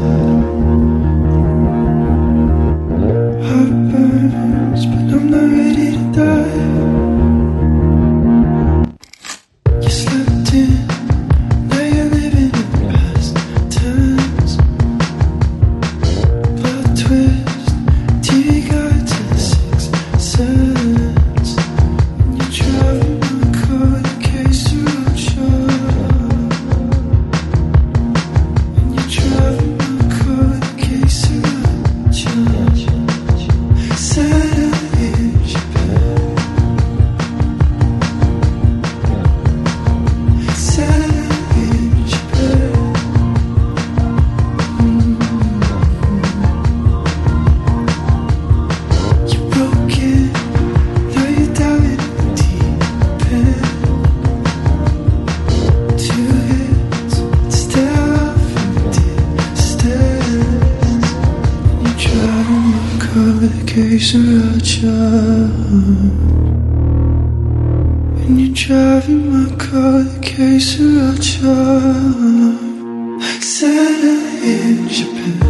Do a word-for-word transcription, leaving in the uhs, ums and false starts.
Heart burns, but I'm not ready to die. You slept in, now you're living in the past tense. Plot twist, T V guide to the sixth sense. And you're driving my car in case of roadshot. And you're driving my car in case of roadshot. Santa in Japan. Santa in Japan. You broke it, now you're diving in the deep end. Two hits to stay off in the distance. And you're driving my car with a case of roadshot. When you're driving my car with a case of roadshot. Santa in Japan.